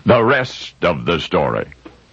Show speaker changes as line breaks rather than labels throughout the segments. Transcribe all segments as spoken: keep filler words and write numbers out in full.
The rest of the story.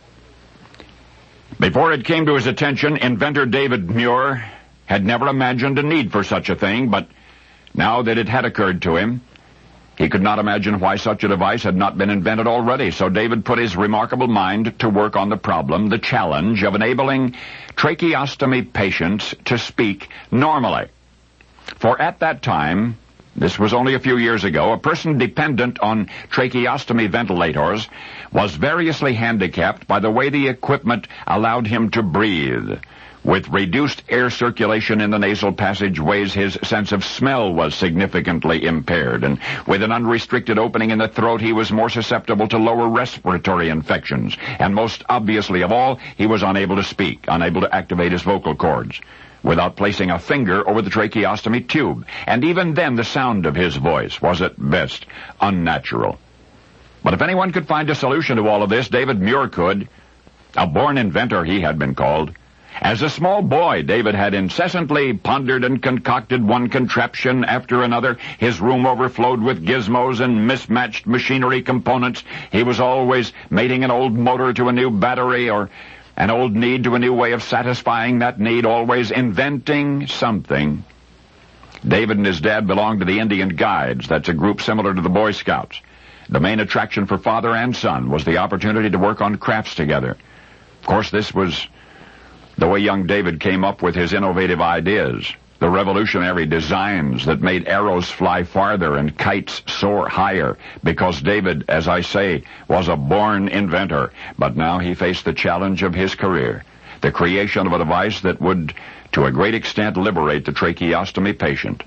Before it came to his attention, inventor David Muir had never imagined a need for such a thing, but now that it had occurred to him, he could not imagine why such a device had not been invented already. So David put his remarkable mind to work on the problem, the challenge of enabling tracheostomy patients to speak normally. For at that time, this was only a few years ago, a person dependent on tracheostomy ventilators was variously handicapped by the way the equipment allowed him to breathe. With reduced air circulation in the nasal passageways, his sense of smell was significantly impaired, and with an unrestricted opening in the throat, he was more susceptible to lower respiratory infections. And most obviously of all, he was unable to speak, unable to activate his vocal cords, without placing a finger over the tracheostomy tube. And even then, the sound of his voice was at best unnatural. But if anyone could find a solution to all of this, David Muir could. A born inventor, he had been called. As a small boy, David had incessantly pondered and concocted one contraption after another. His room overflowed with gizmos and mismatched machinery components. He was always mating an old motor to a new battery, or an old need to a new way of satisfying that need, always inventing something. David and his dad belonged to the Indian Guides. That's a group similar to the Boy Scouts. The main attraction for father and son was the opportunity to work on crafts together. Of course, this was the way young David came up with his innovative ideas, the revolutionary designs that made arrows fly farther and kites soar higher, because David, as I say, was a born inventor. But now he faced the challenge of his career, the creation of a device that would, to a great extent, liberate the tracheostomy patient.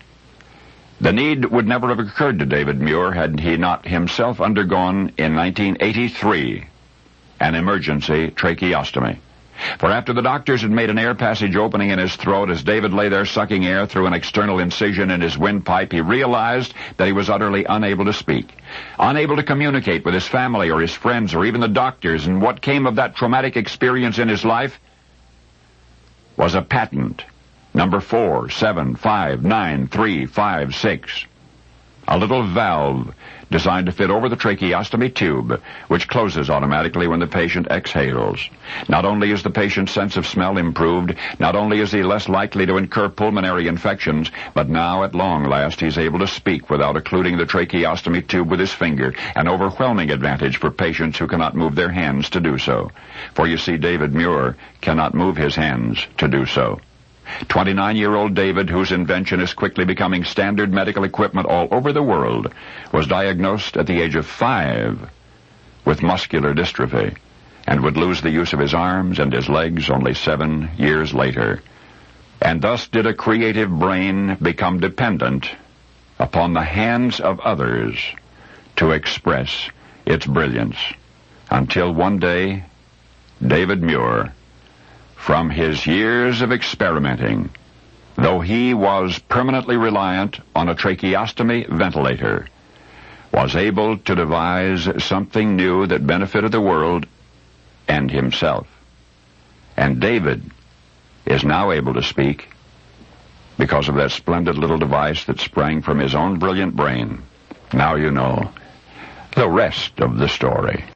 The need would never have occurred to David Muir had he not himself undergone, in nineteen eighty-three, an emergency tracheostomy. For after the doctors had made an air passage opening in his throat, as David lay there sucking air through an external incision in his windpipe, he realized that he was utterly unable to speak, unable to communicate with his family or his friends or even the doctors, and what came of that traumatic experience in his life was a patent, number four seven five nine three five six. A little valve designed to fit over the tracheostomy tube, which closes automatically when the patient exhales. Not only is the patient's sense of smell improved, not only is he less likely to incur pulmonary infections, but now at long last he's able to speak without occluding the tracheostomy tube with his finger, an overwhelming advantage for patients who cannot move their hands to do so. For you see, David Muir cannot move his hands to do so. twenty-nine-year-old David, whose invention is quickly becoming standard medical equipment all over the world, was diagnosed at the age of five with muscular dystrophy and would lose the use of his arms and his legs only seven years later. And thus did a creative brain become dependent upon the hands of others to express its brilliance, until one day David Muir, from his years of experimenting, though he was permanently reliant on a tracheostomy ventilator, was able to devise something new that benefited the world and himself. And David is now able to speak because of that splendid little device that sprang from his own brilliant brain. Now you know the rest of the story.